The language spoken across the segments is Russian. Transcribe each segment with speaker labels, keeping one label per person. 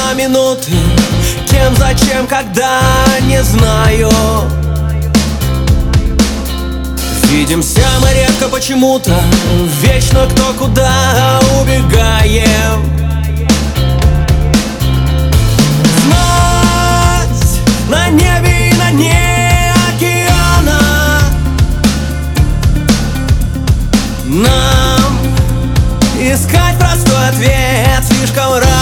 Speaker 1: на минуты, кем, зачем, когда, не знаю. Видимся мы редко почему-то, вечно кто куда убегаем. Знать на небе и на дне океана нам искать простой ответ слишком рано.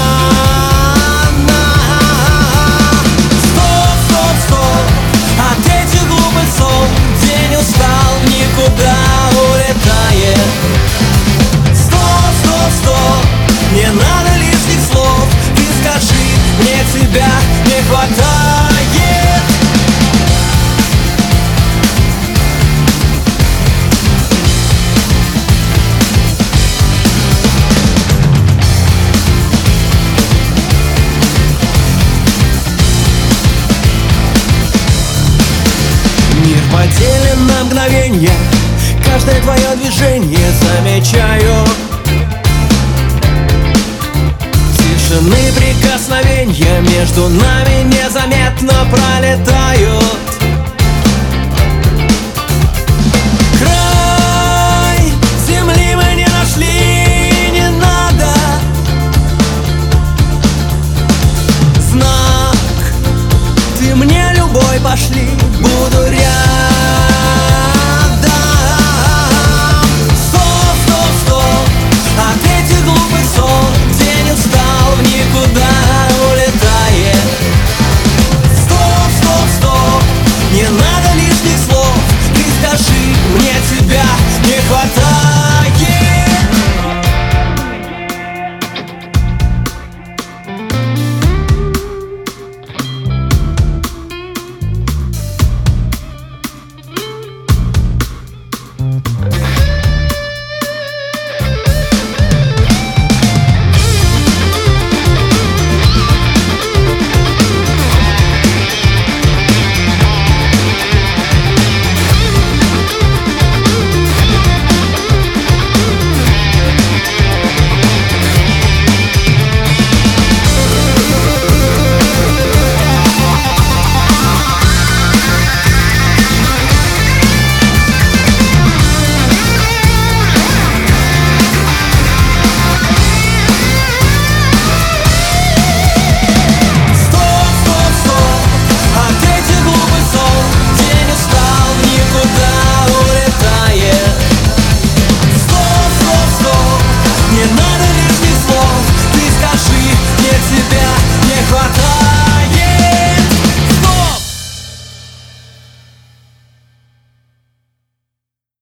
Speaker 1: Стоп, стоп, стоп, от этих глупых слов день устал, никуда улетает. Стоп, стоп, стоп, не надо лишних слов, ты скажи, мне тебя не хватает. Мир поделен на мгновенья, каждое твое движение замечаю. Тишины прикосновенья между нами незаметно пролетают.